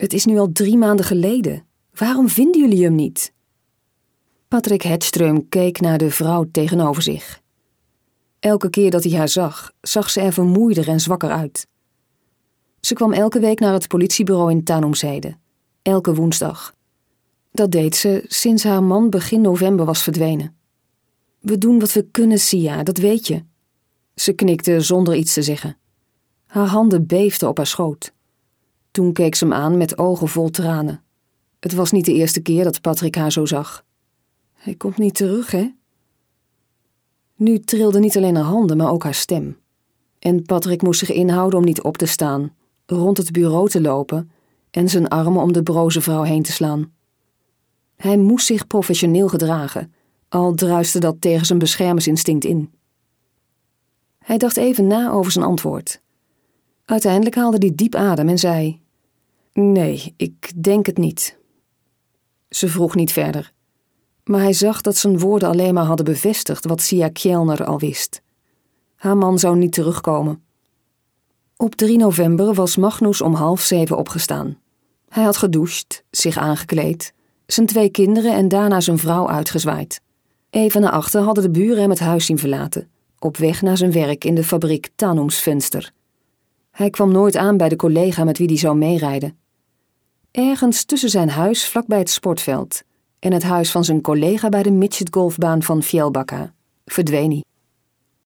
Het is nu al 3 maanden geleden. Waarom vinden jullie hem niet? Patrick Hedström keek naar de vrouw tegenover zich. Elke keer dat hij haar zag ze er vermoeider en zwakker uit. Ze kwam elke week naar het politiebureau in Tanumshede. Elke woensdag. Dat deed ze sinds haar man begin november was verdwenen. We doen wat we kunnen, Sia, dat weet je. Ze knikte zonder iets te zeggen. Haar handen beefden op haar schoot. Toen keek ze hem aan met ogen vol tranen. Het was niet de eerste keer dat Patrick haar zo zag. Hij komt niet terug, hè? Nu trilden niet alleen haar handen, maar ook haar stem. En Patrick moest zich inhouden om niet op te staan, rond het bureau te lopen en zijn armen om de broze vrouw heen te slaan. Hij moest zich professioneel gedragen, al druiste dat tegen zijn beschermersinstinct in. Hij dacht even na over zijn antwoord. Uiteindelijk haalde hij diep adem en zei: Nee, ik denk het niet. Ze vroeg niet verder, maar hij zag dat zijn woorden alleen maar hadden bevestigd wat Sia Kjellner al wist. Haar man zou niet terugkomen. Op 3 november was Magnus om 6:30 opgestaan. Hij had gedoucht, zich aangekleed, zijn 2 kinderen en daarna zijn vrouw uitgezwaaid. Even naar achter hadden de buren hem het huis zien verlaten, op weg naar zijn werk in de fabriek Tanumsvenster. Hij kwam nooit aan bij de collega met wie hij zou meerijden. Ergens tussen zijn huis vlakbij het sportveld en het huis van zijn collega bij de midgetgolfbaan van Fjällbacka verdween hij.